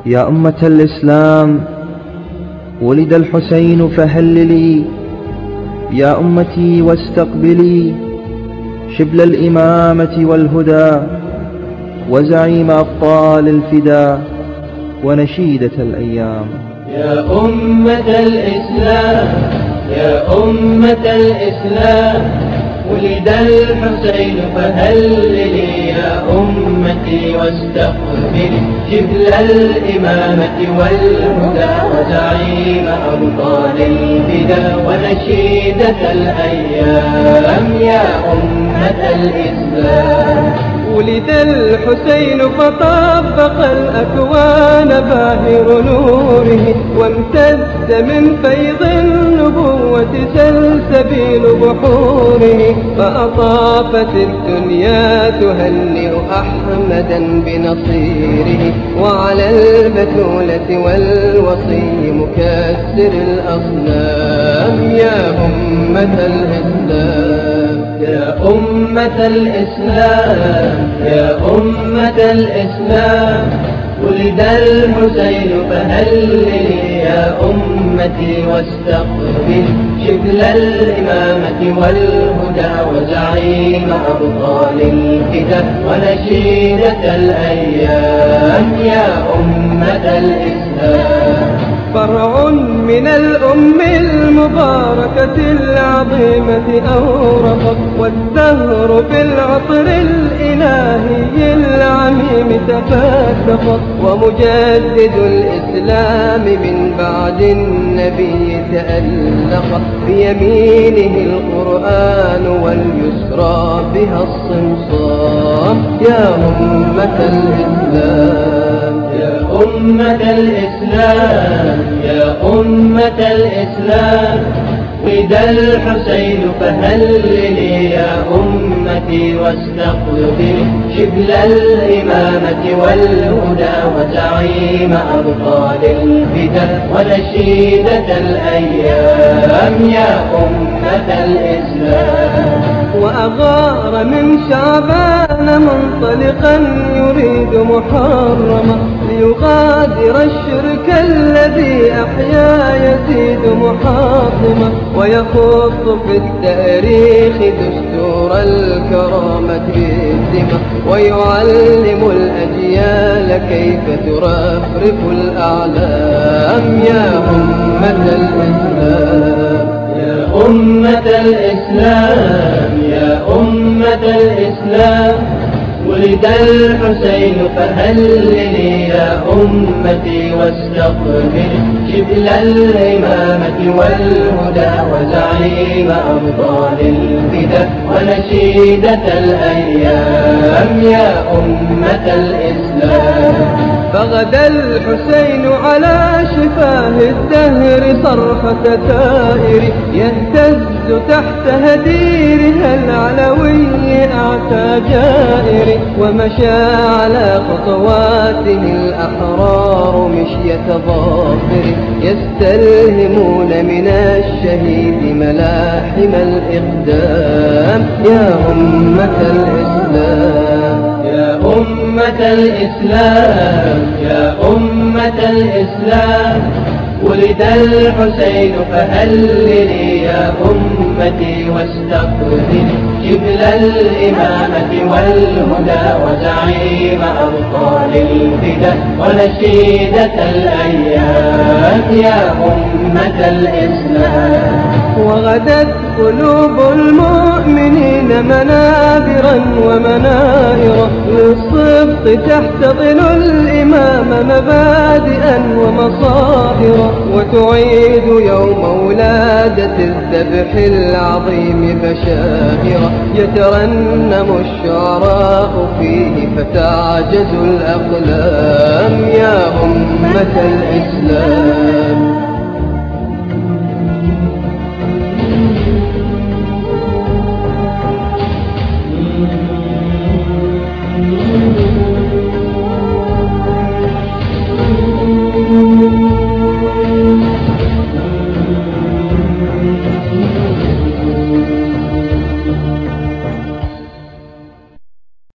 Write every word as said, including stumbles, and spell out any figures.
يا أمة الإسلام ولد الحسين فهللي يا أمتي واستقبلي شبل الإمامة والهدى وزعيم أبطال الفدا ونشيدة الأيام. يا أمة الإسلام يا أمة الإسلام ولد الحسين فهللي يا أمتي واستقبلي شبل الإمامة والهدى وزعيم أبطال الفدا ونشيدة الأيام. يا أمة الإسلام ولد الحسين فطبق الأكوان باهر نوره وامتد من فيض النبوة سلسبيل بحوره فأطافت الدنيا تهنئ أحمدا بنصيره وعلى البتولة والوصي مكسر الأصنام. يا أمة الإسلام يا أمة الإسلام يا أمة الإسلام ولد الحسين فهللي يا أمتي واستقبلي شبل الإمامة والهدى وزعيم أبطال الفدا ونشيدة الأيام. يا أمة الإسلام فرع من الأم المباركة العظيمة أورقت والدهر بالعطر الإلهي العميم تفتقت ومجدد الإسلام من بعد النبي تألق بيمينه القرآن واليسرى بها الصمصام. يا أمة الإسلام يا أمة الإسلام يا أمة الإسلام ولد الحسين فهللي يا أمتي واستقبلي شبل الإمامة والهدى وزعيم أبطال الفدا ونشيدة الأيام. يا أمة الإسلام وأغار من شعبان منطلقا يريد محرما ليغادر الشرك الذي أحيا يزيد محاطما ويخط في التاريخ دستور الكرامة بالدماء ويعلم الأجيال كيف ترفرف الأعلام. يا أمة الإسلام يا أمة الإسلام يا أمة الإسلام ولد الحسين فهللي يا أمتي واستقبلي شبل الإمامة والهدى وزعيم أبطال الفدا ونشيدة الأيام. يا أمة الإسلام فغدا الحسين على شفاه الدهر صرخة ثائر يهتز تحت هديرها العلوي أعتى جائر ومشى على خطواته الأحرار مشية ظافر يستلهمون من الشهيد ملاحم الإقدام. يا أمة الإسلام يا أمة الإسلام يا أمة الإسلام ولد الحسين فهللي يا أمتي واستقبلي شبل الإمامة والهدى وزعيم أبطال الفدا ونشيدة الأيام. يا أمة الإسلام وغدت قلوب المؤمنين منابرا ومنائرا للصدق تحتضن الإمام مبادئا ومصائرا وتعيد يوم ولادة الذبح العظيم بشائرا يترنم الشعراء فيه فتعجز الأقلام. يا أمة الإسلام